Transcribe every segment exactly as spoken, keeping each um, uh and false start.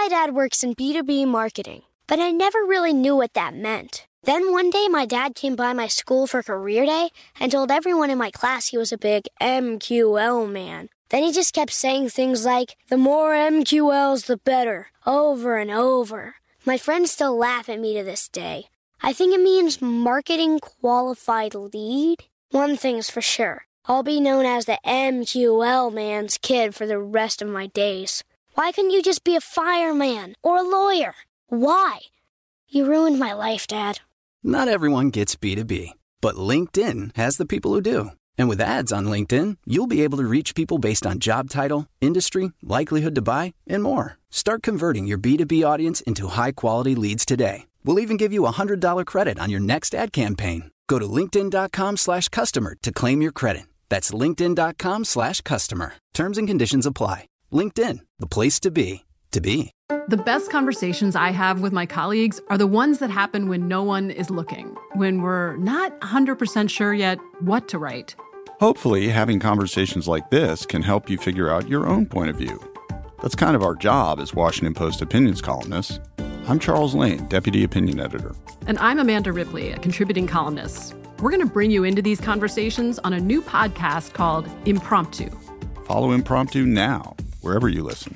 My dad works in B two B marketing, but I never really knew what that meant. Then one day, my dad came by my school for career day and told everyone in my class he was a big M Q L man. Then he just kept saying things like, the more M Q Ls, the better, over and over. My friends still laugh at me to this day. I think it means marketing qualified lead. One thing's for sure, I'll be known as the M Q L man's kid for the rest of my days. Why couldn't you just be a fireman or a lawyer? Why? You ruined my life, Dad. Not everyone gets B two B, but LinkedIn has the people who do. And with ads on LinkedIn, you'll be able to reach people based on job title, industry, likelihood to buy, and more. Start converting your B two B audience into high-quality leads today. We'll even give you a one hundred dollars credit on your next ad campaign. Go to linkedin.com slash customer to claim your credit. That's linkedin.com slash customer. Terms and conditions apply. LinkedIn, the place to be, to be. The best conversations I have with my colleagues are the ones that happen when no one is looking, when we're not one hundred percent sure yet what to write. Hopefully, having conversations like this can help you figure out your own point of view. That's kind of our job as Washington Post opinions columnists. I'm Charles Lane, Deputy Opinion Editor. And I'm Amanda Ripley, a contributing columnist. We're going to bring you into these conversations on a new podcast called Impromptu. Follow Impromptu now, wherever you listen.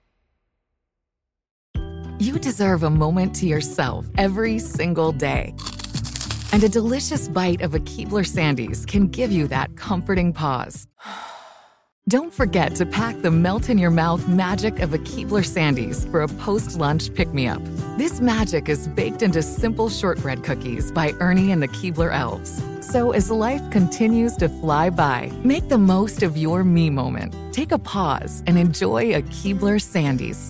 You deserve a moment to yourself every single day. And a delicious bite of a Keebler Sandies can give you that comforting pause. Don't forget to pack the melt-in-your-mouth magic of a Keebler Sandies for a post-lunch pick-me-up. This magic is baked into simple shortbread cookies by Ernie and the Keebler Elves. So as life continues to fly by, make the most of your me moment. Take a pause and enjoy a Keebler Sandies.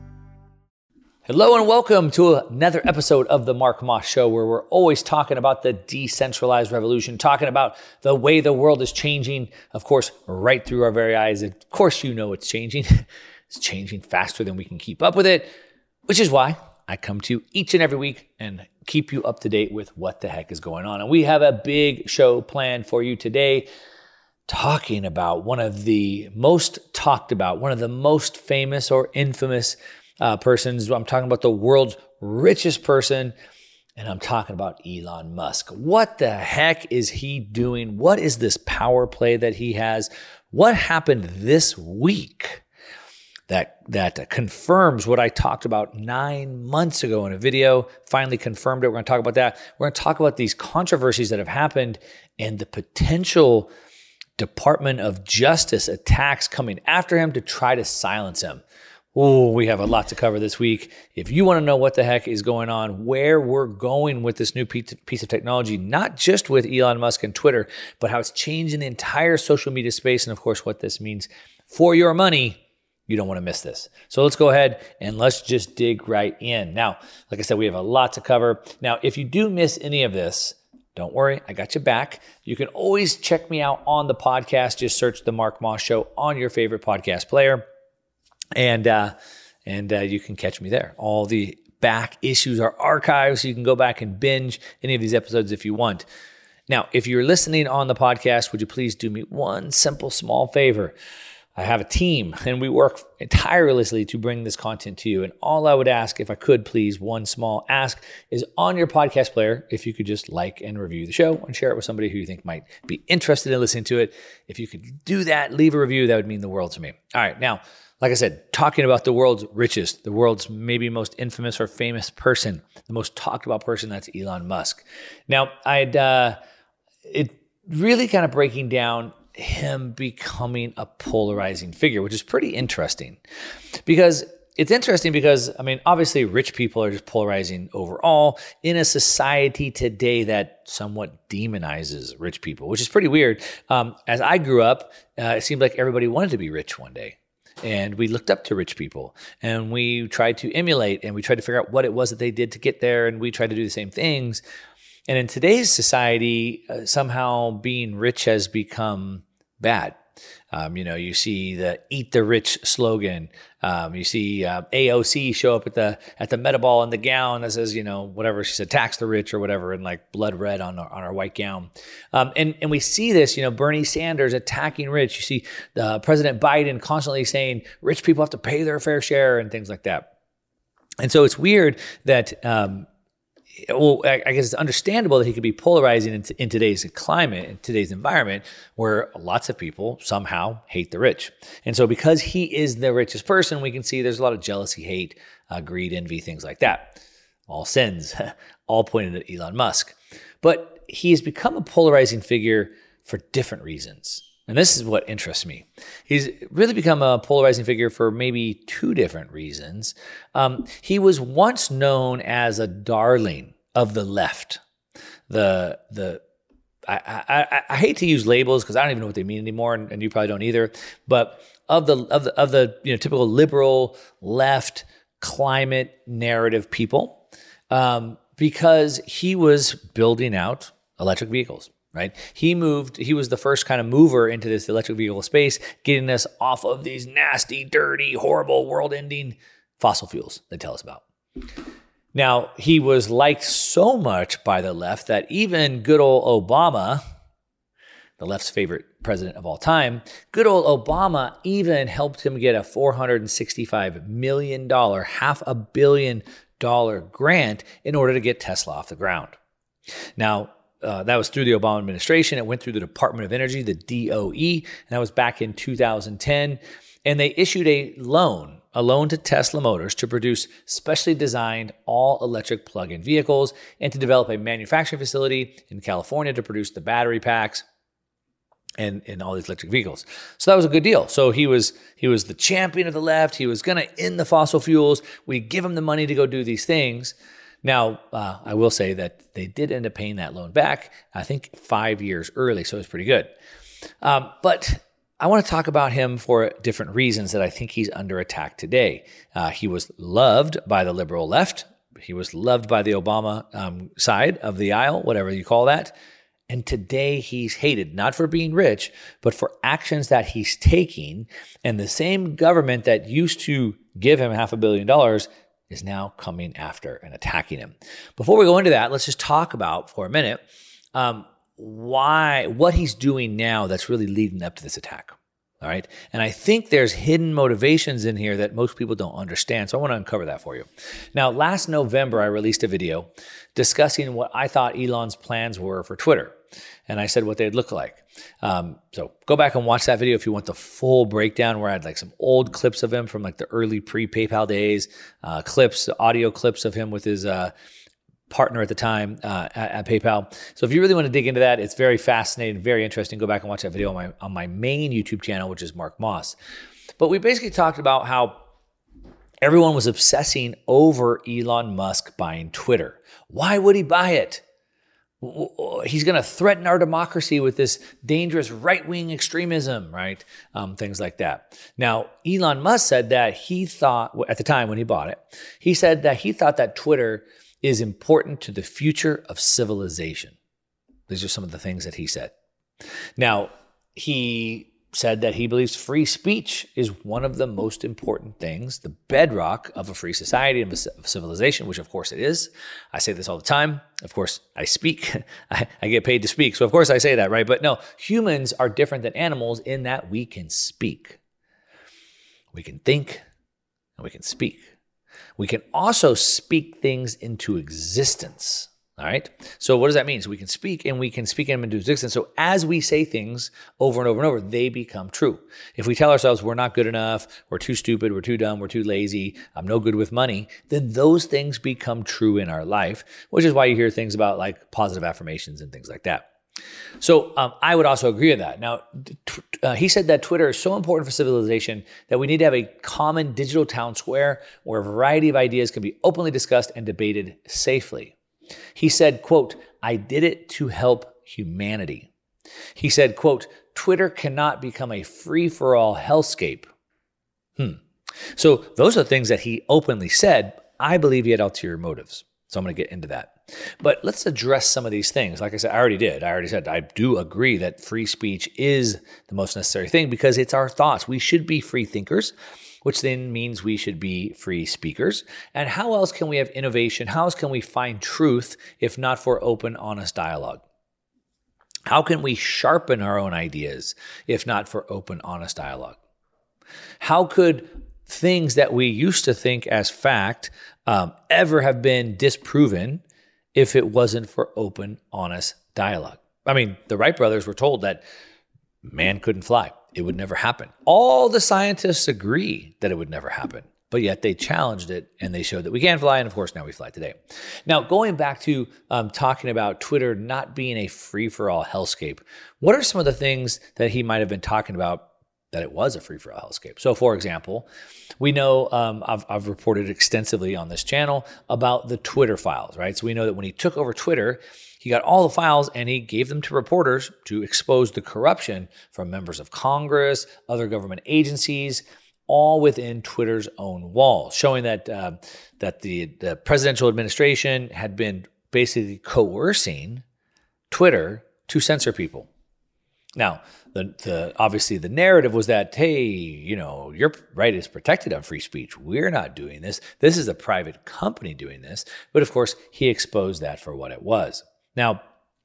Hello and welcome to another episode of the Mark Moss Show, where we're always talking about the decentralized revolution, talking about the way the world is changing, of course, right through our very eyes. Of course, you know it's changing. It's changing faster than we can keep up with it, which is why I come to you each and every week and keep you up to date with what the heck is going on. And we have a big show planned for you today, talking about one of the most talked about, one of the most famous or infamous Uh, persons. I'm talking about the world's richest person, and I'm talking about Elon Musk. What the heck is he doing? What is this power play that he has? What happened this week that that confirms what I talked about nine months ago in a video? Finally confirmed it. We're going to talk about that. We're going to talk about these controversies that have happened and the potential Department of Justice attacks coming after him to try to silence him. Oh, we have a lot to cover this week. If you want to know what the heck is going on, where we're going with this new piece of technology, not just with Elon Musk and Twitter, but how it's changing the entire social media space, and of course, what this means for your money, you don't want to miss this. So let's go ahead and let's just dig right in. Now, like I said, we have a lot to cover. Now, if you do miss any of this, don't worry, I got you back. You can always check me out on the podcast. Just search The Mark Moss Show on your favorite podcast player. And uh, and uh, you can catch me there. All the back issues are archived, so you can go back and binge any of these episodes if you want. Now, if you're listening on the podcast, would you please do me one simple, small favor? I have a team, and we work tirelessly to bring this content to you. And all I would ask, if I could please, one small ask, is on your podcast player, if you could just like and review the show and share it with somebody who you think might be interested in listening to it. If you could do that, leave a review, that would mean the world to me. All right, now, like I said, talking about the world's richest, the world's maybe most infamous or famous person, the most talked about person, that's Elon Musk. Now, I'd uh, it really kind of breaking down him becoming a polarizing figure, which is pretty interesting. Because it's interesting because, I mean, obviously rich people are just polarizing overall in a society today that somewhat demonizes rich people, which is pretty weird. Um, as I grew up, uh, it seemed like everybody wanted to be rich one day. And we looked up to rich people, and we tried to emulate, and we tried to figure out what it was that they did to get there, and we tried to do the same things. And in today's society, uh, somehow being rich has become bad. Um, you know, you see the "Eat the Rich" slogan. Um, you see uh, A O C show up at the at the Meta Ball in the gown that says, you know, whatever she said, "Tax the rich" or whatever, in like blood red on our, on our white gown. Um, and and we see this, you know, Bernie Sanders attacking rich. You see uh, President Biden constantly saying rich people have to pay their fair share and things like that. And so it's weird that, um, well, I, I guess it's understandable that he could be polarizing in, in today's climate, in today's environment, where lots of people somehow hate the rich. And so because he is the richest person, we can see there's a lot of jealousy, hate, uh, greed, envy, things like that. All sins, all pointed at Elon Musk. But he has become a polarizing figure for different reasons. And this is what interests me. He's really become a polarizing figure for maybe two different reasons. Um, he was once known as a darling of the left. The the I I, I hate to use labels because I don't even know what they mean anymore, and, and you probably don't either. But of the of the of the you know typical liberal left climate narrative people, um, because he was building out electric vehicles. Right? He moved, he was the first kind of mover into this electric vehicle space, getting us off of these nasty, dirty, horrible, world-ending fossil fuels they tell us about. Now, he was liked so much by the left that even good old Obama, the left's favorite president of all time, good old Obama even helped him get a four hundred sixty-five million dollars, half a billion dollar grant in order to get Tesla off the ground. Now, Uh, that was through the Obama administration. It went through the Department of Energy, the D O E, and that was back in two thousand ten. And they issued a loan, a loan to Tesla Motors to produce specially designed all-electric plug-in vehicles and to develop a manufacturing facility in California to produce the battery packs and, and all these electric vehicles. So that was a good deal. So he was he was the champion of the left. He was going to end the fossil fuels. We give him the money to go do these things. Now, uh, I will say that they did end up paying that loan back, I think five years early, so it's pretty good. Um, but I want to talk about him for different reasons that I think he's under attack today. Uh, he was loved by the liberal left. He was loved by the Obama um, side of the aisle, whatever you call that. And today he's hated, not for being rich, but for actions that he's taking. And the same government that used to give him half a billion dollars is now coming after and attacking him. Before we go into that, let's just talk about for a minute um, why, what he's doing now that's really leading up to this attack. All right. And I think there's hidden motivations in here that most people don't understand. So I want to uncover that for you. Now, last November, I released a video discussing what I thought Elon's plans were for Twitter. And I said what they'd look like. Um, so go back and watch that video if you want the full breakdown, where I had like some old clips of him from like the early pre-PayPal days, uh, clips, audio clips of him with his uh, partner at the time uh, at, at PayPal. So if you really want to dig into that, it's very fascinating, very interesting. Go back and watch that video on my on my main YouTube channel, which is Mark Moss. But we basically talked about how everyone was obsessing over Elon Musk buying Twitter. Why would he buy it? He's going to threaten our democracy with this dangerous right-wing extremism, right? Um, things like that. Now, Elon Musk said that he thought, at the time when he bought it, he said that he thought that Twitter is important to the future of civilization. These are some of the things that he said. Now, he said that he believes free speech is one of the most important things, the bedrock of a free society and a civilization, which of course it is. I say this all the time. Of course, I speak. I, I get paid to speak. So of course I say that, right? But no, humans are different than animals in that we can speak. We can think and we can speak. We can also speak things into existence. All right. So what does that mean? So we can speak and we can speak them into existence. So as we say things over and over and over, they become true. If we tell ourselves we're not good enough, we're too stupid, we're too dumb, we're too lazy, I'm no good with money, then those things become true in our life, which is why you hear things about like positive affirmations and things like that. So um, I would also agree with that. Now, uh, he said that Twitter is so important for civilization that we need to have a common digital town square where a variety of ideas can be openly discussed and debated safely. He said, quote, I did it to help humanity. He said, quote, Twitter cannot become a free-for-all hellscape. Hmm. So those are things that he openly said. I believe he had ulterior motives. So I'm going to get into that. But let's address some of these things. Like I said, I already did. I already said I do agree that free speech is the most necessary thing because it's our thoughts. We should be free thinkers, which then means we should be free speakers. And how else can we have innovation? How else can we find truth if not for open, honest dialogue? How can we sharpen our own ideas if not for open, honest dialogue? How could things that we used to think as fact um, ever have been disproven if it wasn't for open, honest dialogue. I mean, the Wright brothers were told that man couldn't fly. It would never happen. All the scientists agree that it would never happen, but yet they challenged it and they showed that we can fly. And of course, now we fly today. Now, going back to um, talking about Twitter not being a free-for-all hellscape, what are some of the things that he might have been talking about that it was a free-for-all hellscape? So, for example, we know um, I've, I've reported extensively on this channel about the Twitter files, right? So we know that when he took over Twitter, he got all the files and he gave them to reporters to expose the corruption from members of Congress, other government agencies, all within Twitter's own walls, showing that uh, that the, the presidential administration had been basically coercing Twitter to censor people. Now, the, the obviously the narrative was that, hey, you know, your right is protected on free speech. We're not doing this. This is a private company doing this. But of course, he exposed that for what it was. Now,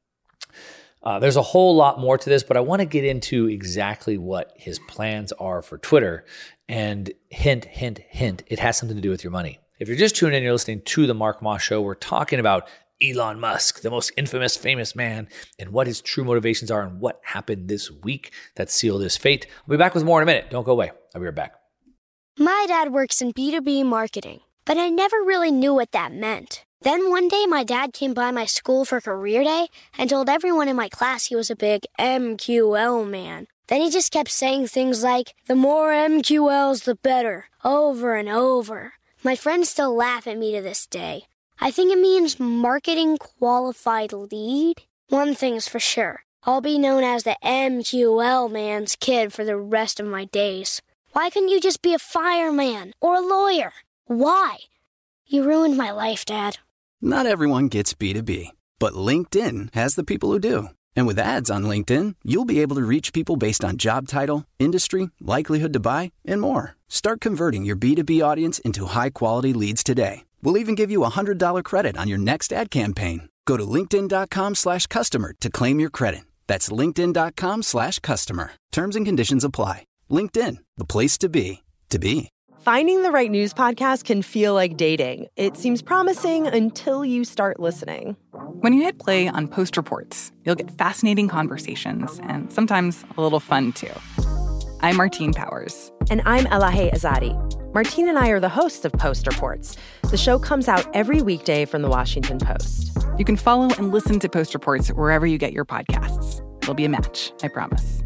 uh, there's a whole lot more to this, but I want to get into exactly what his plans are for Twitter. And hint, hint, hint, it has something to do with your money. If you're just tuning in, you're listening to The Mark Moss Show. We're talking about Elon Musk, the most infamous, famous man, and what his true motivations are and what happened this week that sealed his fate. I'll be back with more in a minute. Don't go away. I'll be right back. My dad works in B two B marketing, but I never really knew what that meant. Then one day my dad came by my school for career day and told everyone in my class he was a big M Q L man. Then he just kept saying things like, the more M Q Ls, the better, over and over. My friends still laugh at me to this day. I think it means marketing qualified lead. One thing's for sure, I'll be known as the M Q L man's kid for the rest of my days. Why couldn't you just be a fireman or a lawyer? Why? You ruined my life, Dad. Not everyone gets B two B, but LinkedIn has the people who do. And with ads on LinkedIn, you'll be able to reach people based on job title, industry, likelihood to buy, and more. Start converting your B two B audience into high-quality leads today. We'll even give you a one hundred dollars credit on your next ad campaign. Go to linkedin.com slash customer to claim your credit. That's linkedin.com slash customer. Terms and conditions apply. LinkedIn, the place to be, to be. Finding the right news podcast can feel like dating. It seems promising until you start listening. When you hit play on Post Reports, you'll get fascinating conversations and sometimes a little fun, too. I'm Martine Powers. And I'm Elahe Azadi. Martine and I are the hosts of Post Reports. The show comes out every weekday from the Washington Post. You can follow and listen to Post Reports wherever you get your podcasts. It'll be a match, I promise.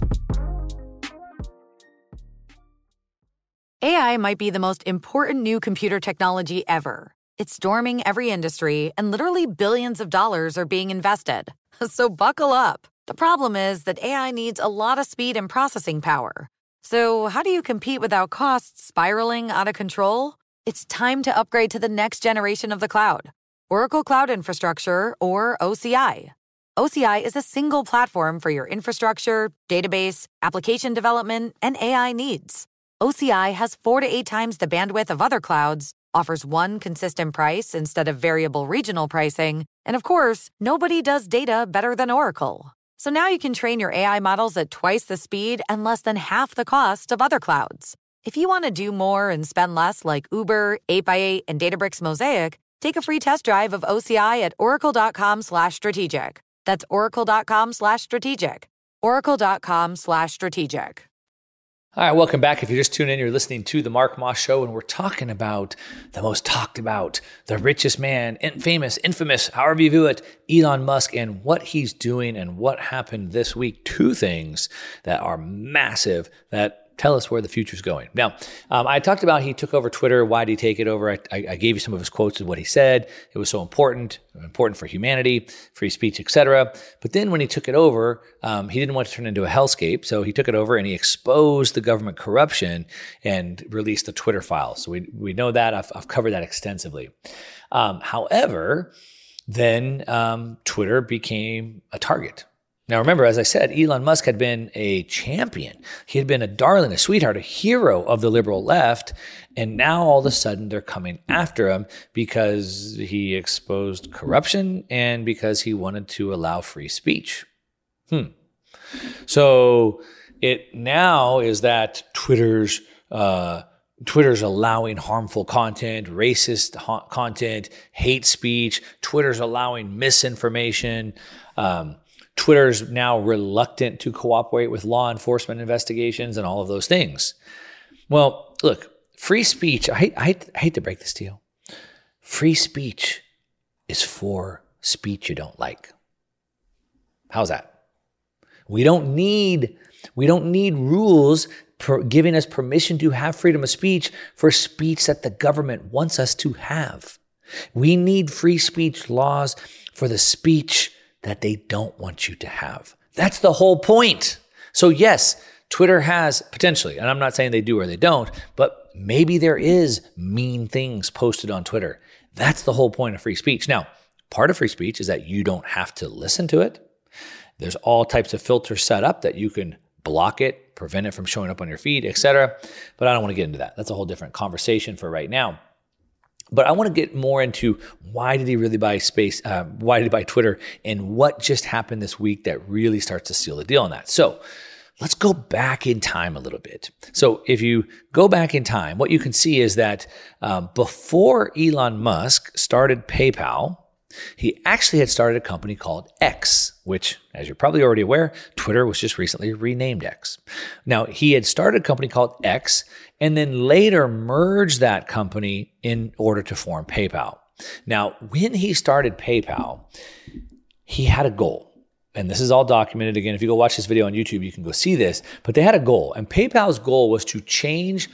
A I might be the most important new computer technology ever. It's storming every industry, and literally billions of dollars are being invested. So buckle up. The problem is that A I needs a lot of speed and processing power. So how do you compete without costs spiraling out of control? It's time to upgrade to the next generation of the cloud. Oracle Cloud Infrastructure, or O C I. O C I is a single platform for your infrastructure, database, application development, and A I needs. O C I has four to eight times the bandwidth of other clouds, offers one consistent price instead of variable regional pricing, and of course, nobody does data better than Oracle. So now you can train your A I models at twice the speed and less than half the cost of other clouds. If you want to do more and spend less like Uber, eight by eight, and Databricks Mosaic, take a free test drive of O C I at oracle.com slash strategic. That's oracle.com slash strategic. oracle.com slash strategic. All right, welcome back. If you're just tuning in, you're listening to The Mark Moss Show, and we're talking about the most talked about, the richest man, famous, infamous, however you view it, Elon Musk, and what he's doing and what happened this week. Two things that are massive that tell us where the future's going. Now, um, I talked about he took over Twitter. Why did he take it over? I, I, I gave you some of his quotes of what he said. It was so important, important for humanity, free speech, et cetera. But then when he took it over, um, he didn't want to turn it into a hellscape. So he took it over and he exposed the government corruption and released the Twitter files. So we we know that. I've, I've covered that extensively. Um, however, then um, Twitter became a target. Now, remember, as I said, Elon Musk had been a champion. He had been a darling, a sweetheart, a hero of the liberal left. And now all of a sudden they're coming after him because he exposed corruption and because he wanted to allow free speech. Hmm. So it now is that Twitter's uh, Twitter's allowing harmful content, racist ha- content, hate speech. Twitter's allowing misinformation. Um, Twitter's now reluctant to cooperate with law enforcement investigations and all of those things. Well, look, free speech, I hate, I hate, I hate to break this to you. Free speech is for speech you don't like. How's that? We don't need, we don't need rules per giving us permission to have freedom of speech for speech that the government wants us to have. We need free speech laws for the speech that they don't want you to have. That's the whole point. So yes, Twitter has potentially, and I'm not saying they do or they don't, but maybe there is mean things posted on Twitter. That's the whole point of free speech. Now, part of free speech is that you don't have to listen to it. There's all types of filters set up that you can block it, prevent it from showing up on your feed, et cetera. But I don't want to get into that. That's a whole different conversation for right now. But I want to get more into why did he really buy space? Uh, why did he buy Twitter? And what just happened this week that really starts to seal the deal on that. So let's go back in time a little bit. So if you go back in time, what you can see is that um, before Elon Musk started PayPal, he actually had started a company called X, which, as you're probably already aware, Twitter was just recently renamed X. Now, he had started a company called X and then later merged that company in order to form PayPal. Now, when he started PayPal, he had a goal. And this is all documented. Again, if you go watch this video on YouTube, you can go see this. But they had a goal. And PayPal's goal was to change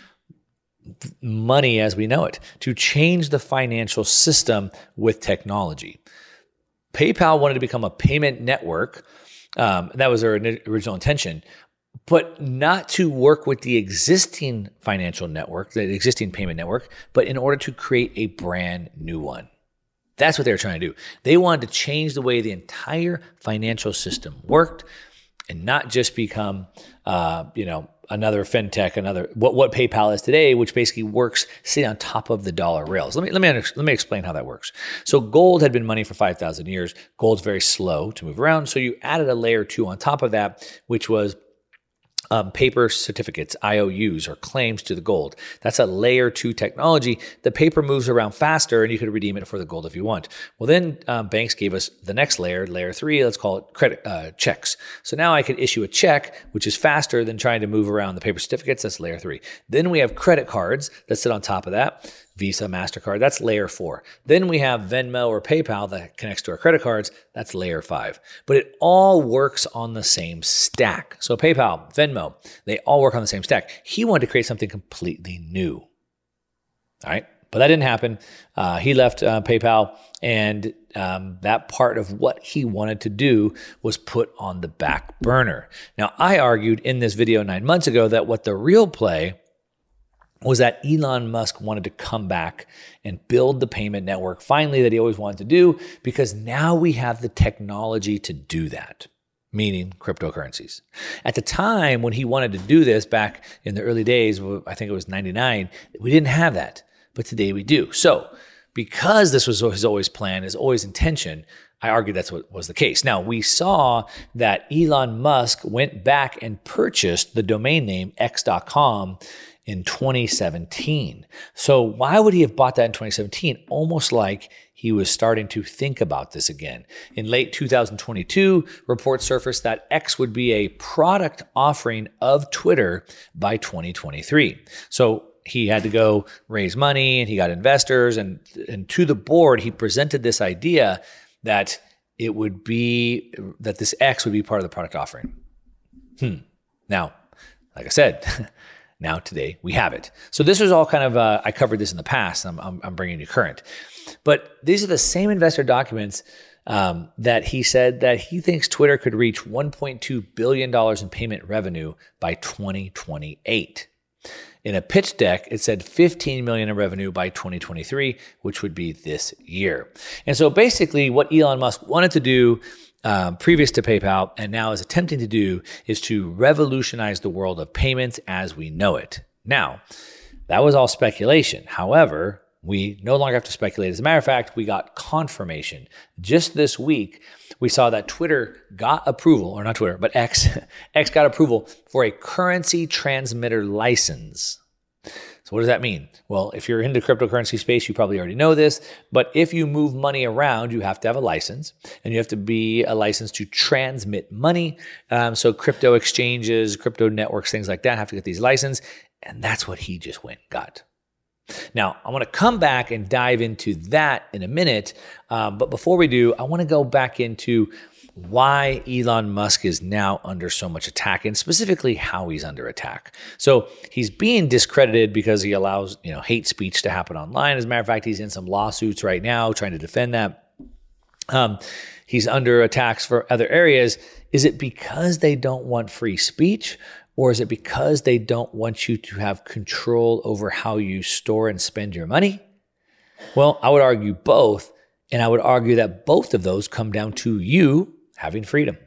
money as we know it, to change the financial system with technology. PayPal wanted to become a payment network. Um, that was their original intention, but not to work with the existing financial network, the existing payment network, but in order to create a brand new one. That's what they were trying to do. They wanted to change the way the entire financial system worked and not just become, uh, you know, another fintech, another what what PayPal is today, which basically works sitting on top of the dollar rails. Let me let me let me explain how that works. So gold had been money for five thousand years. Gold's very slow to move around, so you added a layer two on top of that, which was Um, paper certificates, I O Us, or claims to the gold. That's a layer two technology. The paper moves around faster and you could redeem it for the gold if you want. Well, then um, banks gave us the next layer, layer three, let's call it credit uh, checks. So now I could issue a check, which is faster than trying to move around the paper certificates. That's layer three. Then we have credit cards that sit on top of that. Visa, MasterCard, that's layer four. Then we have Venmo or PayPal that connects to our credit cards. That's layer five. But it all works on the same stack. So PayPal, Venmo, they all work on the same stack. He wanted to create something completely new. All right. But that didn't happen. Uh, he left uh, PayPal, and um, that part of what he wanted to do was put on the back burner. Now, I argued in this video nine months ago that what the real play was that Elon Musk wanted to come back and build the payment network finally that he always wanted to do, because now we have the technology to do that, meaning cryptocurrencies. At the time when he wanted to do this back in the early days, I think it was ninety-nine, we didn't have that, but today we do. So because this was his always plan, his always intention, I argue that's what was the case. Now, we saw that Elon Musk went back and purchased the domain name x dot com in twenty seventeen. So why would he have bought that in twenty seventeen? Almost like he was starting to think about this again. In late two thousand twenty-two, reports surfaced that X would be a product offering of Twitter by twenty twenty-three. So he had to go raise money and he got investors, and, and to the board, he presented this idea that it would be, that this X would be part of the product offering. Hmm. Now, like I said, now today we have it. So this was all kind of, uh, I covered this in the past. I'm, I'm, I'm bringing you current. But these are the same investor documents um, that he said that he thinks Twitter could reach one point two billion dollars in payment revenue by twenty twenty-eight. In a pitch deck, it said fifteen million dollars in revenue by twenty twenty-three, which would be this year. And so basically what Elon Musk wanted to do um, previous to PayPal and now is attempting to do is to revolutionize the world of payments as we know it. Now, that was all speculation. However, we no longer have to speculate. As a matter of fact, we got confirmation. Just this week, we saw that Twitter got approval, or not Twitter, but X, X got approval for a currency transmitter license. So what does that mean? Well, if you're into cryptocurrency space, you probably already know this, but if you move money around, you have to have a license, and you have to be a license to transmit money. Um, so crypto exchanges, crypto networks, things like that have to get these licenses, and that's what he just went and got. Now, I want to come back and dive into that in a minute, um, but before we do, I want to go back into why Elon Musk is now under so much attack, and specifically how he's under attack. So he's being discredited because he allows, you know, hate speech to happen online. As a matter of fact, he's in some lawsuits right now trying to defend that. Um, he's under attacks for other areas. Is it because they don't want free speech, or is it because they don't want you to have control over how you store and spend your money? Well, I would argue both, and I would argue that both of those come down to you having freedom.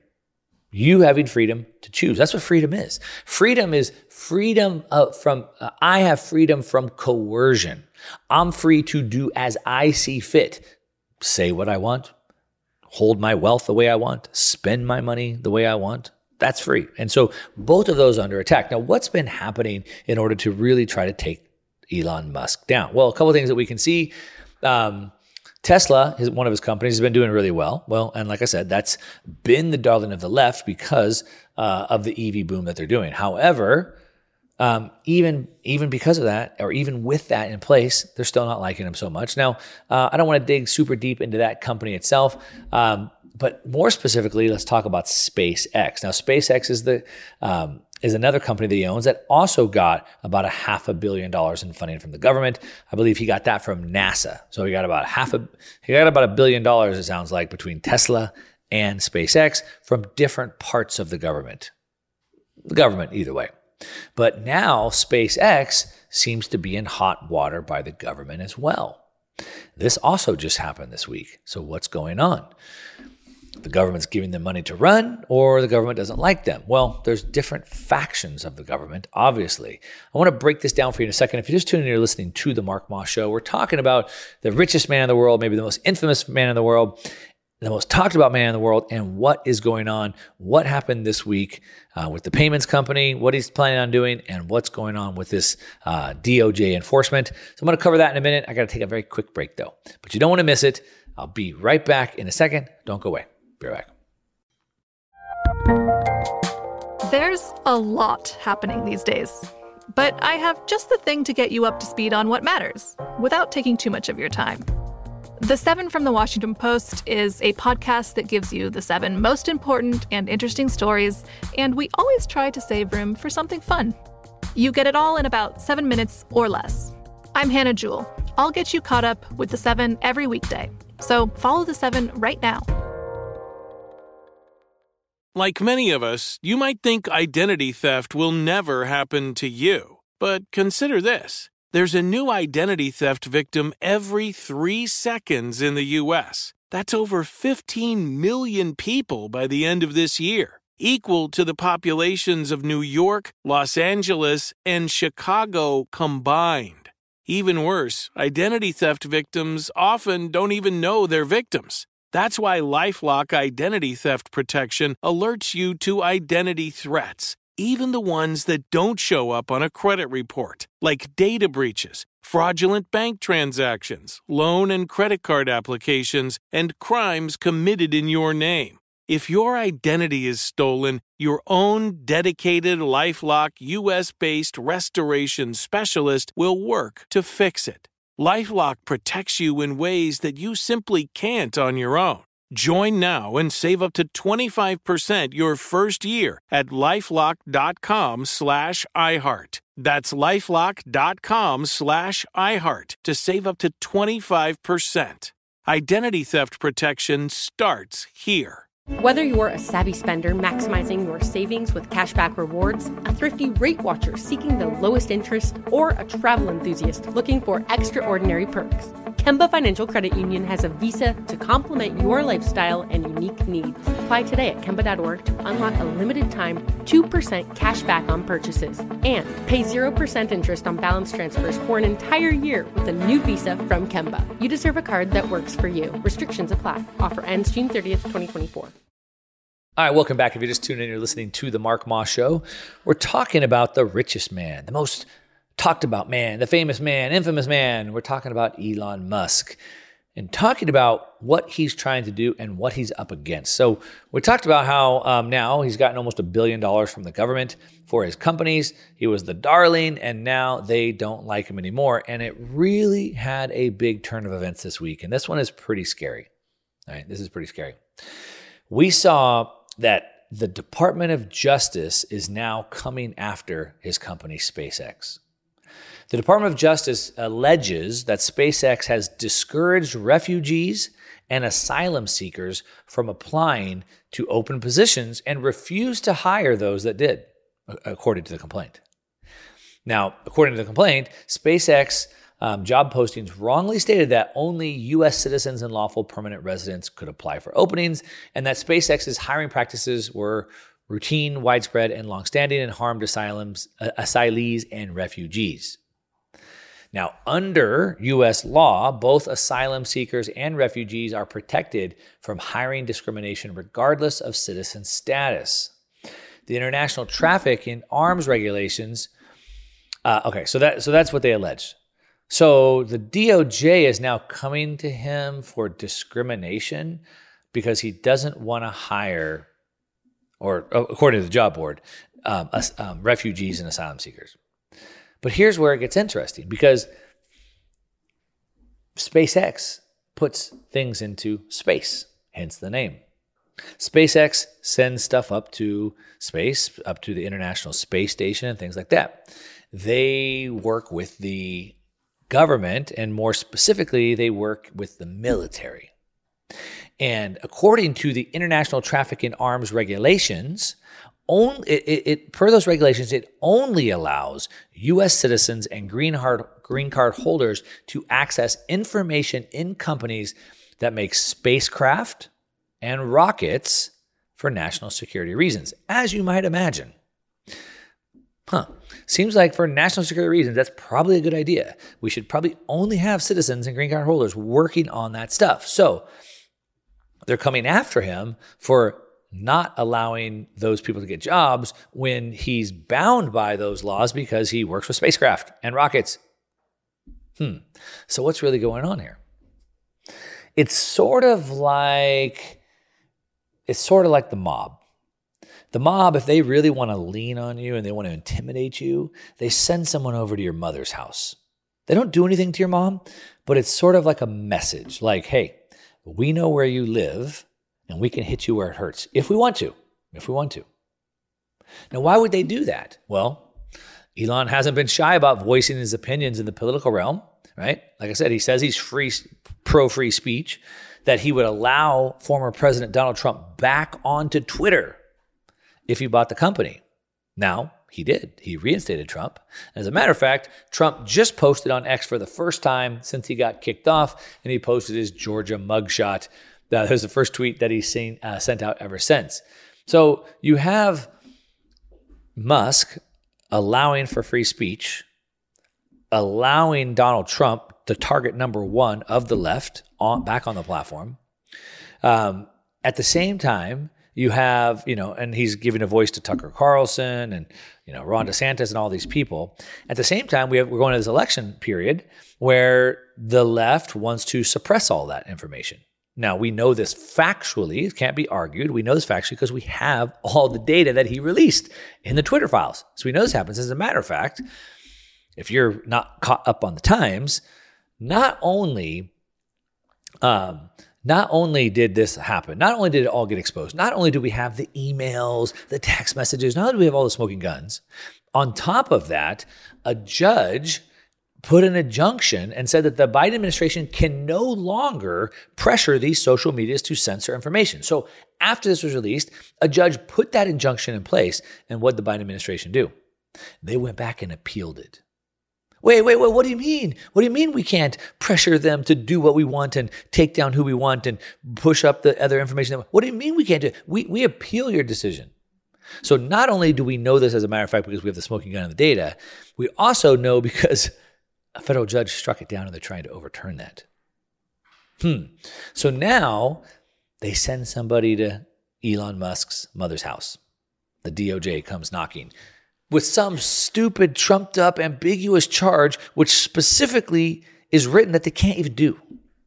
You having freedom to choose. That's what freedom is. Freedom is freedom uh, from, uh, I have freedom from coercion. I'm free to do as I see fit. Say what I want, hold my wealth the way I want, spend my money the way I want. That's free. And so both of those are under attack. Now, what's been happening in order to really try to take Elon Musk down? Well, a couple of things that we can see. Um, Tesla, is one of his companies, has been doing really well. Well, and like I said, that's been the darling of the left because uh, of the E V boom that they're doing. However, um, even even because of that, or even with that in place, they're still not liking him so much. Now, uh, I don't want to dig super deep into that company itself, um, but more specifically, let's talk about SpaceX. Now, SpaceX is the um, is another company that he owns that also got about a half a billion dollars in funding from the government. I believe he got that from NASA. So he got about half a he got about a billion dollars, it sounds like, between Tesla and SpaceX from different parts of the government. The government, either way. But now SpaceX seems to be in hot water by the government as well. This also just happened this week. So what's going on? The government's giving them money to run, or the government doesn't like them. Well, there's different factions of the government, obviously. I want to break this down for you in a second. If you're just tuning in, you're listening to The Mark Moss Show. We're talking about the richest man in the world, maybe the most infamous man in the world, the most talked about man in the world, and what is going on, what happened this week uh, with the payments company, what he's planning on doing, and what's going on with this uh, D O J enforcement. So I'm going to cover that in a minute. I got to take a very quick break, though. But you don't want to miss it. I'll be right back in a second. Don't go away. Be right back. There's a lot happening these days, but I have just the thing to get you up to speed on what matters without taking too much of your time. The Seven from the Washington Post is a podcast that gives you the seven most important and interesting stories, and we always try to save room for something fun. You get it all in about seven minutes or less. I'm Hannah Jewell. I'll get you caught up with the Seven every weekday. So follow the Seven right now. Like many of us, you might think identity theft will never happen to you. But consider this. There's a new identity theft victim every three seconds in the U S. That's over fifteen million people by the end of this year, equal to the populations of New York, Los Angeles, and Chicago combined. Even worse, identity theft victims often don't even know they're victims. That's why LifeLock Identity Theft Protection alerts you to identity threats, even the ones that don't show up on a credit report, like data breaches, fraudulent bank transactions, loan and credit card applications, and crimes committed in your name. If your identity is stolen, your own dedicated LifeLock U S-based restoration specialist will work to fix it. LifeLock protects you in ways that you simply can't on your own. Join now and save up to twenty-five percent your first year at LifeLock.com slash iHeart. That's LifeLock.com slash iHeart to save up to twenty-five percent. Identity theft protection starts here. Whether you're a savvy spender maximizing your savings with cashback rewards, a thrifty rate watcher seeking the lowest interest, or a travel enthusiast looking for extraordinary perks, Kemba Financial Credit Union has a visa to complement your lifestyle and unique needs. Apply today at Kemba dot org to unlock a limited time two percent cash back on purchases and pay zero percent interest on balance transfers for an entire year with a new visa from Kemba. You deserve a card that works for you. Restrictions apply. Offer ends June thirtieth, twenty twenty-four. All right, welcome back. If you're just tuning in, you're listening to The Mark Moss Show. We're talking about the richest man, the most talked about man, the famous man, infamous man. We're talking about Elon Musk and talking about what he's trying to do and what he's up against. So we talked about how um, now he's gotten almost a billion dollars from the government for his companies. He was the darling, and now they don't like him anymore. And it really had a big turn of events this week. And this one is pretty scary. All right, this is pretty scary. We saw that the Department of Justice is now coming after his company, SpaceX. The Department of Justice alleges that SpaceX has discouraged refugees and asylum seekers from applying to open positions and refused to hire those that did, according to the complaint. Now, according to the complaint, SpaceX um, job postings wrongly stated that only U S citizens and lawful permanent residents could apply for openings, and that SpaceX's hiring practices were routine, widespread, and longstanding and harmed asylums, uh, asylees and refugees. Now, under U S law, both asylum seekers and refugees are protected from hiring discrimination regardless of citizen status. The International Traffic in Arms Regulations, uh, okay, so that so that's what they allege. So the D O J is now coming to him for discrimination because he doesn't want to hire, or according to the job board, um, um, refugees and asylum seekers. But here's where it gets interesting, because SpaceX puts things into space, hence the name. SpaceX sends stuff up to space, up to the International Space Station and things like that. They work with the government, and more specifically, they work with the military. And according to the International Traffic in Arms Regulations, only, it, it, per those regulations, it only allows U S citizens and green card, green card holders to access information in companies that make spacecraft and rockets for national security reasons, as you might imagine. Huh. Seems like for national security reasons, that's probably a good idea. We should probably only have citizens and green card holders working on that stuff. So they're coming after him for not allowing those people to get jobs when he's bound by those laws because he works with spacecraft and rockets. Hmm. So what's really going on here? It's sort of like, it's sort of like the mob. The mob, if they really want to lean on you and they want to intimidate you, they send someone over to your mother's house. They don't do anything to your mom, but it's sort of like a message like, hey, we know where you live and we can hit you where it hurts if we want to, if we want to. Now, why would they do that? Well, Elon hasn't been shy about voicing his opinions in the political realm, right? Like I said, he says he's free, pro-free speech, that he would allow former President Donald Trump back onto Twitter if he bought the company. Now, he did. He reinstated Trump. As a matter of fact, Trump just posted on X for the first time since he got kicked off, and he posted his Georgia mugshot. Uh, that was the first tweet that he's seen, uh, sent out ever since. So you have Musk allowing for free speech, allowing Donald Trump, the target number one of the left, on back on the platform. Um, at the same time, you have, you know, and he's giving a voice to Tucker Carlson and, you know, Ron DeSantis and all these people. At the same time, we have, we're going to this election period where the left wants to suppress all that information. Now, we know this factually. It can't be argued. We know this factually because we have all the data that he released in the Twitter files. So we know this happens. As a matter of fact, if you're not caught up on the times, not only um, Not only did this happen, not only did it all get exposed, not only do we have the emails, the text messages, not only do we have all the smoking guns, on top of that, a judge put an injunction and said that the Biden administration can no longer pressure these social medias to censor information. So after this was released, a judge put that injunction in place, and what did the Biden administration do? They went back and appealed it. Wait, wait, wait, what do you mean? What do you mean we can't pressure them to do what we want and take down who we want and push up the other information? What do you mean we can't do it? We, we appeal your decision. So not only do we know this as a matter of fact because we have the smoking gun and the data, we also know because a federal judge struck it down and they're trying to overturn that. Hmm. So now they send somebody to Elon Musk's mother's house. The D O J comes knocking. with some stupid, trumped up, ambiguous charge, which specifically is written that they can't even do.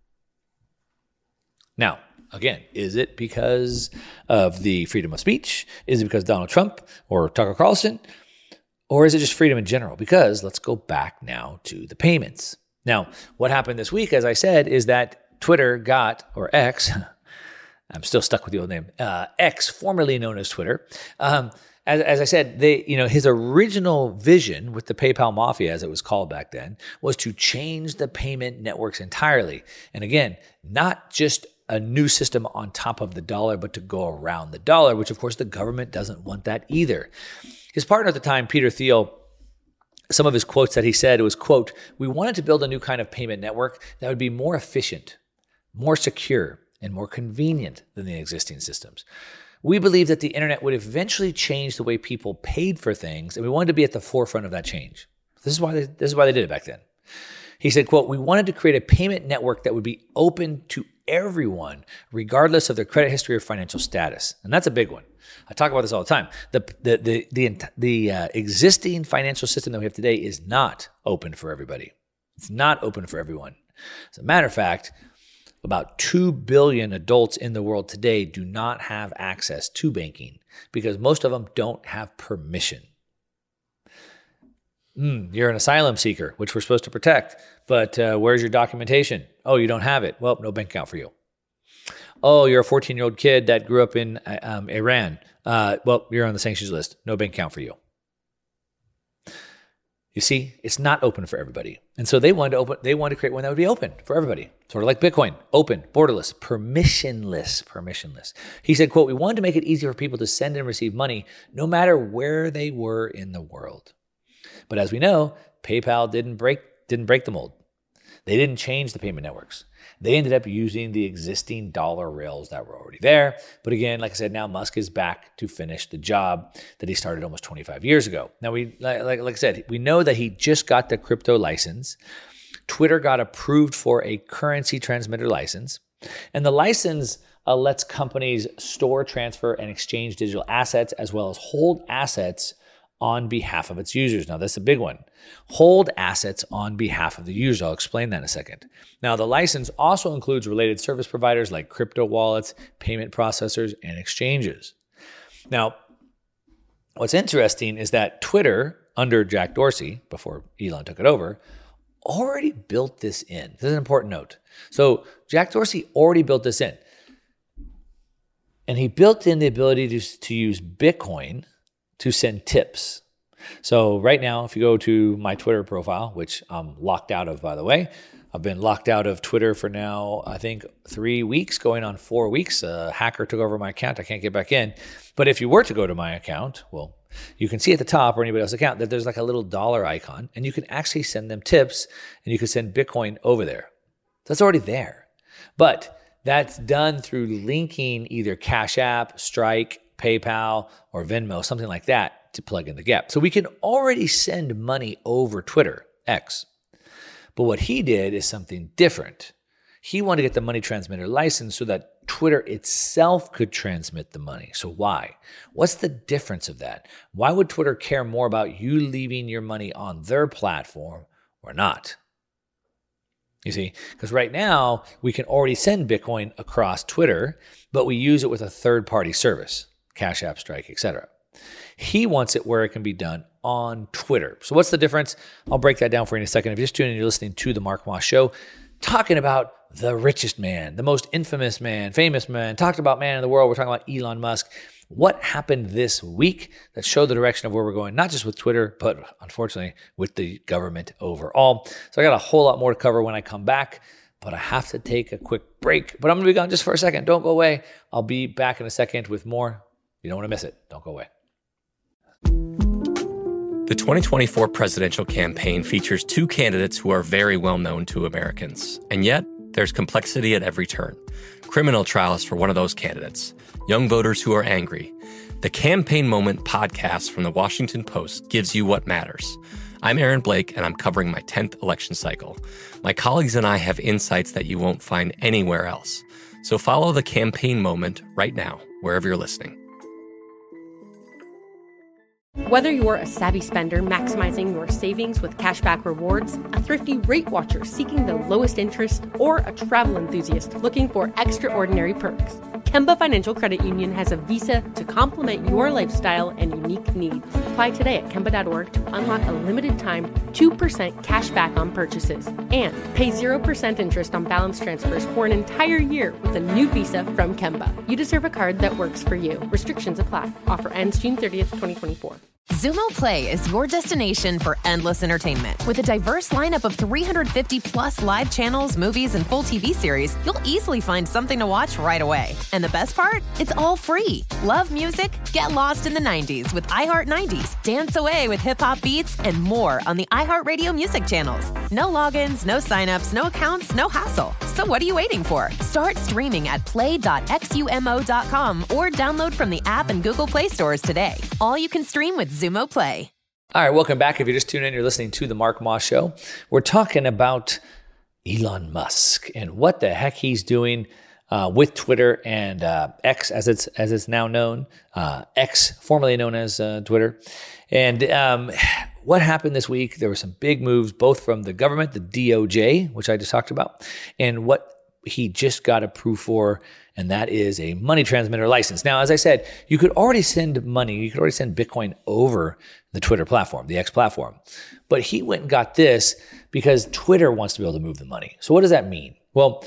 Now, again, is it because of the freedom of speech? Is it because Donald Trump or Tucker Carlson? Or is it just freedom in general? Because let's go back now to the payments. Now, what happened this week, as I said, is that Twitter got, or X, I'm still stuck with the old name, uh, X, formerly known as Twitter. Um, as, as I said, they, you know, his original vision with the PayPal Mafia, as it was called back then, was to change the payment networks entirely. And again, not just a new system on top of the dollar, but to go around the dollar, which of course the government doesn't want that either. His partner at the time, Peter Thiel, some of his quotes that he said was, quote, "We wanted to build a new kind of payment network that would be more efficient, more secure, and more convenient than the existing systems. We believe that the internet would eventually change the way people paid for things, and we wanted to be at the forefront of that change." This is why they, this is why they did it back then. He said, quote, "We wanted to create a payment network that would be open to everyone, regardless of their credit history or financial status." And that's a big one. I talk about this all the time. The the the the, the uh, existing financial system that we have today is not open for everybody. It's not open for everyone. As a matter of fact, about two billion adults in the world today do not have access to banking because most of them don't have permission. Mm, you're an asylum seeker, which we're supposed to protect, but uh, where's your documentation? Oh, you don't have it. Well, no bank account for you. Oh, you're a fourteen-year-old kid that grew up in um, Iran. Uh, well, you're on the sanctions list. No bank account for you. You see, it's not open for everybody. And so they wanted to open, they wanted to create one that would be open for everybody. Sort of like Bitcoin, open, borderless, permissionless, permissionless. He said, quote, "We wanted to make it easier for people to send and receive money no matter where they were in the world." But as we know, PayPal didn't break didn't break the mold. They didn't change the payment networks. They ended up using the existing dollar rails that were already there. But again, like I said, now Musk is back to finish the job that he started almost twenty-five years ago. Now, we like, like I said, we know that he just got the crypto license. Twitter got approved for a currency transmitter license. And the license uh, lets companies store, transfer, and exchange digital assets, as well as hold assets on behalf of its users. Now, that's a big one. Hold assets on behalf of the user. I'll explain that in a second. Now, the license also includes related service providers like crypto wallets, payment processors, and exchanges. Now, what's interesting is that Twitter, under Jack Dorsey, before Elon took it over, already built this in. This is an important note. So Jack Dorsey already built this in. And he built in the ability to, to use Bitcoin to send tips. So right now, if you go to my Twitter profile, which I'm locked out of, by the way, I've been locked out of Twitter for now, I think three weeks, going on four weeks. A hacker took over my account. I can't get back in. But if you were to go to my account, well, you can see at the top or anybody else's account that there's like a little dollar icon, and you can actually send them tips, and you can send Bitcoin over there. That's already there. But that's done through linking either Cash App, Strike, PayPal, or Venmo, something like that, to plug in the gap. So we can already send money over Twitter, X. But what he did is something different. He wanted to get the money transmitter license so that Twitter itself could transmit the money. So why? What's the difference of that? Why would Twitter care more about you leaving your money on their platform or not? You see, because right now we can already send Bitcoin across Twitter, but we use it with a third-party service. Cash App, Strike, et cetera. He wants it where it can be done on Twitter. So what's the difference? I'll break that down for you in a second. If you're just tuning in, you're listening to The Mark Moss Show, talking about the richest man, the most infamous man, famous man, talked about man in the world. We're talking about Elon Musk. What happened this week that showed the direction of where we're going, not just with Twitter, but unfortunately with the government overall. So I got a whole lot more to cover when I come back, but I have to take a quick break. But I'm going to be gone just for a second. Don't go away. I'll be back in a second with more. You don't want to miss it. Don't go away. The twenty twenty-four presidential campaign features two candidates who are very well known to Americans. And yet, there's complexity at every turn. Criminal trials for one of those candidates. Young voters who are angry. The Campaign Moment podcast from the Washington Post gives you what matters. I'm Aaron Blake, and I'm covering my tenth election cycle. My colleagues and I have insights that you won't find anywhere else. So follow the Campaign Moment right now, wherever you're listening. Whether you're a savvy spender maximizing your savings with cashback rewards, a thrifty rate watcher seeking the lowest interest, or a travel enthusiast looking for extraordinary perks, Kemba Financial Credit Union has a visa to complement your lifestyle and unique needs. Apply today at Kemba dot org to unlock a limited time two percent cash back on purchases and pay zero percent interest on balance transfers for an entire year with a new visa from Kemba. You deserve a card that works for you. Restrictions apply. Offer ends June thirtieth, twenty twenty-four. Xumo Play is your destination for endless entertainment. With a diverse lineup of three hundred fifty plus live channels, movies, and full T V series, you'll easily find something to watch right away. And the best part? It's all free. Love music? Get lost in the nineties with iHeart nineties, dance away with hip-hop beats, and more on the iHeartRadio music channels. No logins, no signups, no accounts, no hassle. So what are you waiting for? Start streaming at play dot xumo dot com or download from the app and Google Play stores today. All you can stream with Xumo Play. All right, welcome back. If you're just tuning in, you're listening to The Mark Moss Show. We're talking about Elon Musk and what the heck he's doing uh, with Twitter and uh, X, as it's as it's now known, uh, X, formerly known as uh, Twitter. And um, what happened this week? There were some big moves, both from the government, the D O J, which I just talked about, and what he just got approved for, and that is a money transmitter license. Now, as I said, you could already send money, you could already send Bitcoin over the Twitter platform, the X platform. But he went and got this because Twitter wants to be able to move the money. So what does that mean? Well,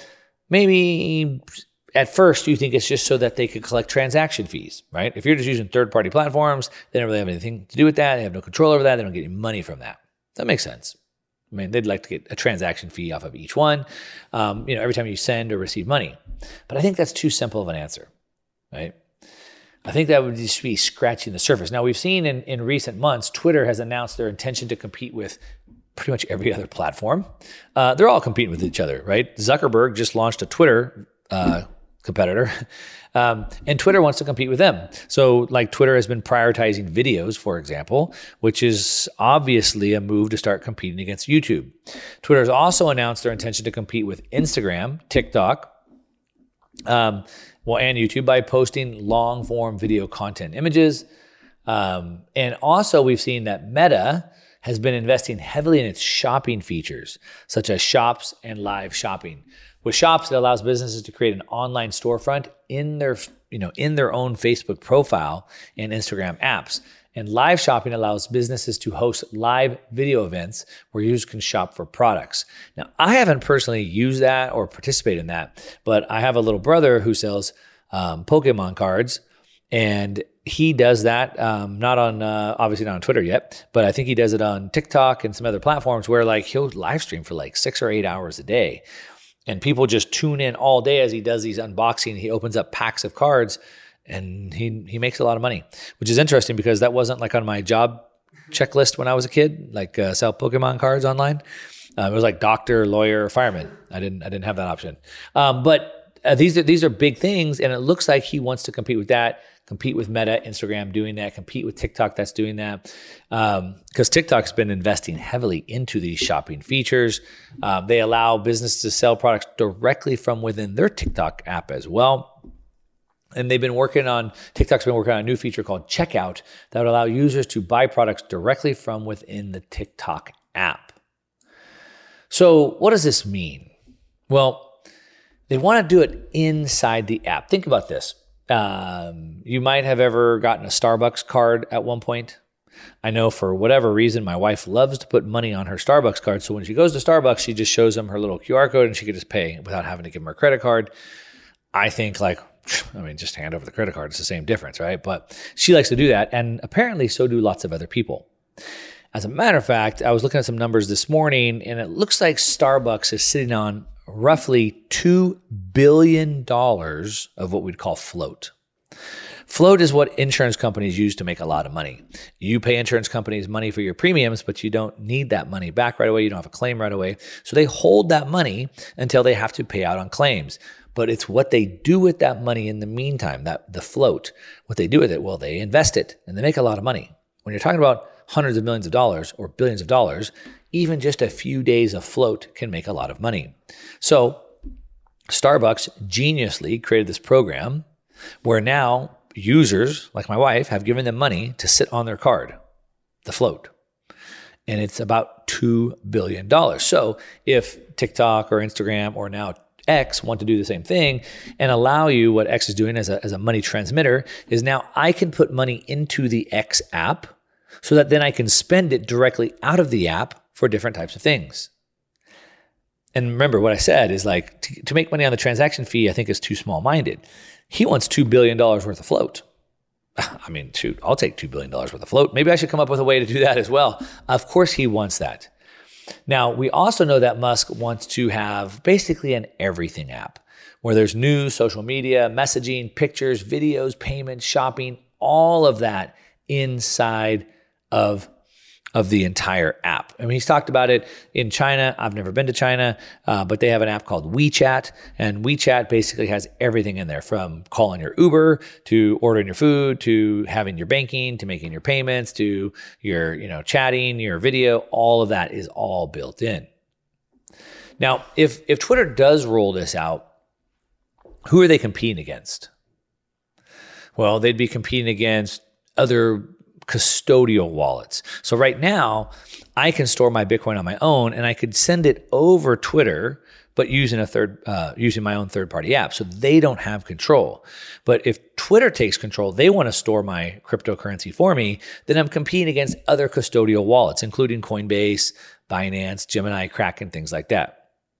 maybe at first you think it's just so that they could collect transaction fees, right? If you're just using third-party platforms, they don't really have anything to do with that. They have no control over that. They don't get any money from that. That makes sense. I mean, they'd like to get a transaction fee off of each one, um, you know, every time you send or receive money. But I think that's too simple of an answer, right? I think that would just be scratching the surface. Now, we've seen in, in recent months, Twitter has announced their intention to compete with pretty much every other platform. Uh, they're all competing with each other, right? Zuckerberg just launched a Twitter uh, competitor, um, and Twitter wants to compete with them. So like Twitter has been prioritizing videos, for example, which is obviously a move to start competing against YouTube. Twitter has also announced their intention to compete with Instagram, TikTok, um, well, and YouTube by posting long-form video content images. Um, and also we've seen that Meta has been investing heavily in its shopping features, such as Shops and Live Shopping. With Shops, it allows businesses to create an online storefront in their, you know, in their own Facebook profile and Instagram apps. And Live Shopping allows businesses to host live video events where users can shop for products. Now, I haven't personally used that or participated in that, but I have a little brother who sells um, Pokemon cards, and he does that, um, not on, uh, obviously not on Twitter yet, but I think he does it on TikTok and some other platforms where like he'll live stream for like six or eight hours a day. And people just tune in all day as he does these unboxing. He opens up packs of cards and he he makes a lot of money, which is interesting because that wasn't like on my job checklist when I was a kid, like uh, sell Pokemon cards online. Um, it was like doctor, lawyer, fireman. I didn't I didn't have that option. Um, but uh, these are these are big things, and it looks like he wants to compete with that, compete with Meta, Instagram doing that, compete with TikTok that's doing that. Um, because TikTok's been investing heavily into these shopping features. Um, they allow businesses to sell products directly from within their TikTok app as well. And they've been working on, TikTok's been working on a new feature called Checkout that would allow users to buy products directly from within the TikTok app. So what does this mean? Well, they want to do it inside the app. Think about this. Um, you might have ever gotten a Starbucks card at one point. I know for whatever reason, my wife loves to put money on her Starbucks card. So when she goes to Starbucks, she just shows them her little Q R code and she can just pay without having to give them her credit card. I think like, I mean, just hand over the credit card. It's the same difference, right? But she likes to do that. And apparently so do lots of other people. As a matter of fact, I was looking at some numbers this morning and it looks like Starbucks is sitting on roughly two billion dollars of what we'd call float. Float is what insurance companies use to make a lot of money. You pay insurance companies money for your premiums, but you don't need that money back right away. You don't have a claim right away. So they hold that money until they have to pay out on claims. But it's what they do with that money in the meantime, that the float. What they do with it, well, they invest it and they make a lot of money. When you're talking about hundreds of millions of dollars or billions of dollars, even just a few days of float can make a lot of money. So Starbucks geniusly created this program where now users, like my wife, have given them money to sit on their card, the float. And it's about two billion dollars. So if TikTok or Instagram or now X want to do the same thing and allow you, what X is doing as a, as a money transmitter is now I can put money into the X app so that then I can spend it directly out of the app for different types of things. And remember what I said is like to, to make money on the transaction fee, I think is too small-minded. He wants two billion dollars worth of float. I mean, shoot, I'll take two billion dollars worth of float. Maybe I should come up with a way to do that as well. Of course he wants that. Now, we also know that Musk wants to have basically an everything app where there's news, social media, messaging, pictures, videos, payments, shopping, all of that inside of, of the entire app. I mean, he's talked about it in China. I've never been to China, uh, but they have an app called WeChat, and WeChat basically has everything in there, from calling your Uber to ordering your food to having your banking to making your payments to your, you know, chatting, your video. All of that is all built in. Now, if if Twitter does roll this out, who are they competing against? Well, they'd be competing against other custodial wallets. So right now, I can store my Bitcoin on my own, and I could send it over Twitter, but using a third, uh, using my own third-party app. So they don't have control. But if Twitter takes control, they want to store my cryptocurrency for me, then I'm competing against other custodial wallets, including Coinbase, Binance, Gemini, Kraken, things like that.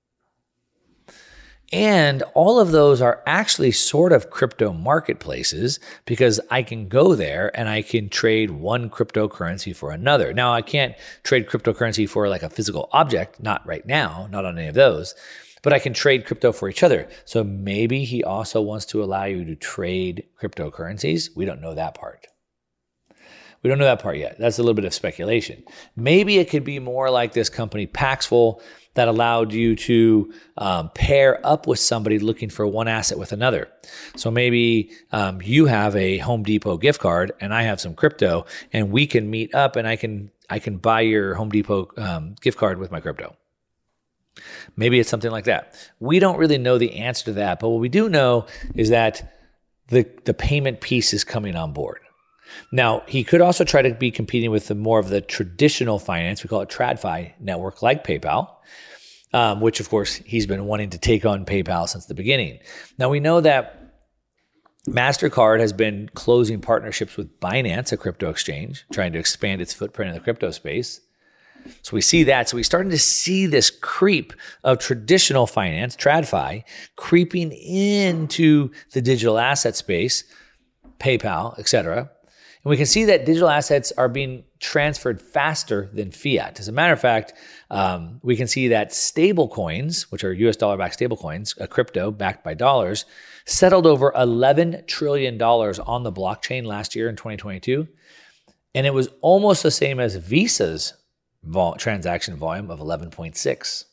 And all of those are actually sort of crypto marketplaces because I can go there and I can trade one cryptocurrency for another. Now, I can't trade cryptocurrency for like a physical object, not right now, not on any of those, but I can trade crypto for each other. So maybe he also wants to allow you to trade cryptocurrencies. We don't know that part. We don't know that part yet. That's a little bit of speculation. Maybe it could be more like this company Paxful that allowed you to um, pair up with somebody looking for one asset with another. So maybe um, you have a Home Depot gift card and I have some crypto, and we can meet up and I can I can buy your Home Depot um, gift card with my crypto. Maybe it's something like that. We don't really know the answer to that, but what we do know is that the the payment piece is coming on board. Now, he could also try to be competing with the more of the traditional finance, we call it TradFi network, like PayPal, um, which, of course, he's been wanting to take on PayPal since the beginning. Now, we know that MasterCard has been closing partnerships with Binance, a crypto exchange, trying to expand its footprint in the crypto space. So we see that. So we're starting to see this creep of traditional finance, TradFi, creeping into the digital asset space, PayPal, et cetera. And we can see that digital assets are being transferred faster than fiat. As a matter of fact, um, we can see that stable coins, which are U S dollar-backed stable coins, a crypto backed by dollars, settled over eleven trillion dollars on the blockchain last year in twenty twenty-two. And it was almost the same as Visa's vol- transaction volume of eleven point six.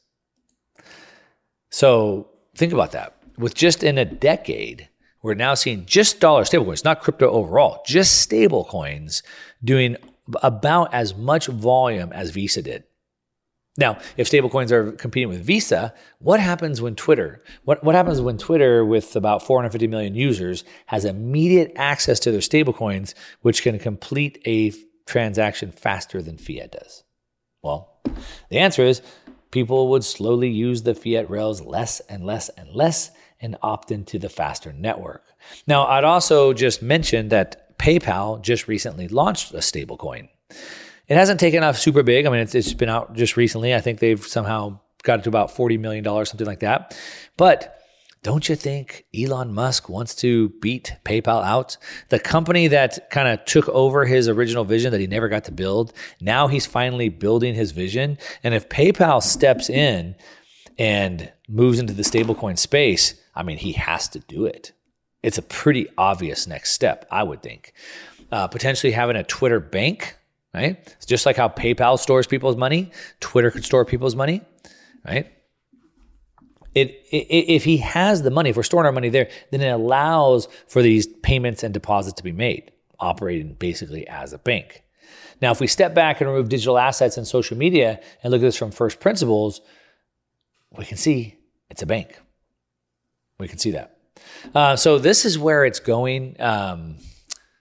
So think about that. With just in a decade, we're now seeing just dollar stablecoins, not crypto overall, just stablecoins doing about as much volume as Visa did. Now, if stablecoins are competing with Visa, what happens when Twitter, what, what happens when Twitter, with about four hundred fifty million users, has immediate access to their stablecoins, which can complete a transaction faster than fiat does? Well, the answer is people would slowly use the fiat rails less and less and less and opt into the faster network. Now, I'd also just mention that PayPal just recently launched a stablecoin. It hasn't taken off super big. I mean, it's, it's been out just recently. I think they've somehow got it to about forty million dollars, something like that. But don't you think Elon Musk wants to beat PayPal out? The company that kind of took over his original vision that he never got to build, now he's finally building his vision. And if PayPal steps in and moves into the stablecoin space, I mean, he has to do it. It's a pretty obvious next step, I would think. Uh, potentially having a Twitter bank, right? It's just like how PayPal stores people's money, Twitter could store people's money, right? It, it, if he has the money, if we're storing our money there, then it allows for these payments and deposits to be made, operating basically as a bank. Now, if we step back and remove digital assets and social media and look at this from first principles, we can see it's a bank. We can see that. Uh, so this is where it's going. Um,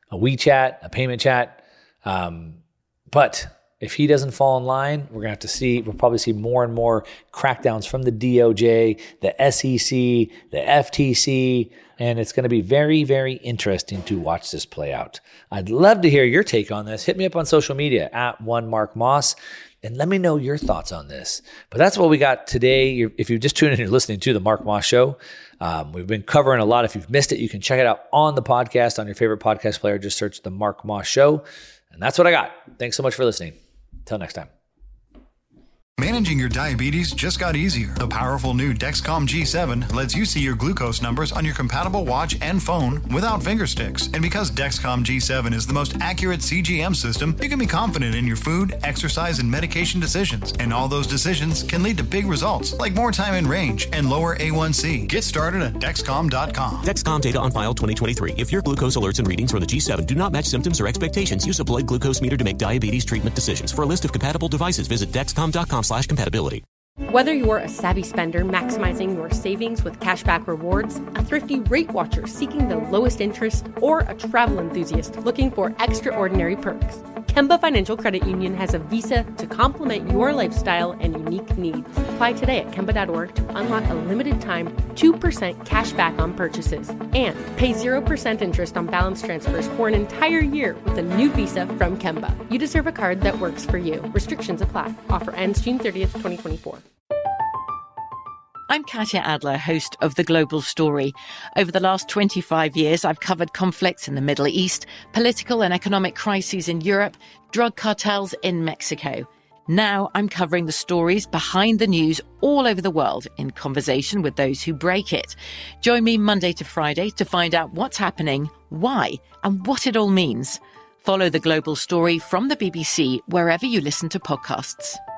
a WeChat, a payment chat. Um, but if he doesn't fall in line, we're going to have to see, we'll probably see more and more crackdowns from the D O J, the S E C, the F T C, and it's going to be very, very interesting to watch this play out. I'd love to hear your take on this. Hit me up on social media at one Mark Moss and let me know your thoughts on this. But that's what we got today. You're, if you've just tuned in, you're listening to the Mark Moss Show. Um, we've been covering a lot. If you've missed it, you can check it out on the podcast, on your favorite podcast player. Just search the Mark Moss Show. And that's what I got. Thanks so much for listening. Till next time. Managing your diabetes just got easier. The powerful new Dexcom G seven lets you see your glucose numbers on your compatible watch and phone without finger sticks. And because Dexcom G seven is the most accurate C G M system, you can be confident in your food, exercise, and medication decisions. And all those decisions can lead to big results, like more time in range and lower A one C. Get started at Dexcom dot com. Dexcom data on file twenty twenty-three. If your glucose alerts and readings from the G seven do not match symptoms or expectations, use a blood glucose meter to make diabetes treatment decisions. For a list of compatible devices, visit Dexcom dot com slash compatibility. Whether you're a savvy spender maximizing your savings with cashback rewards, a thrifty rate watcher seeking the lowest interest, or a travel enthusiast looking for extraordinary perks, Kemba Financial Credit Union has a visa to complement your lifestyle and unique needs. Apply today at Kemba dot org to unlock a limited time two percent cash back on purchases and pay zero percent interest on balance transfers for an entire year with a new visa from Kemba. You deserve a card that works for you. Restrictions apply. Offer ends June thirtieth, twenty twenty-four. I'm Katya Adler, host of The Global Story. Over the last twenty-five years, I've covered conflicts in the Middle East, political and economic crises in Europe, drug cartels in Mexico. Now I'm covering the stories behind the news all over the world in conversation with those who break it. Join me Monday to Friday to find out what's happening, why, and what it all means. Follow The Global Story from the B B C wherever you listen to podcasts.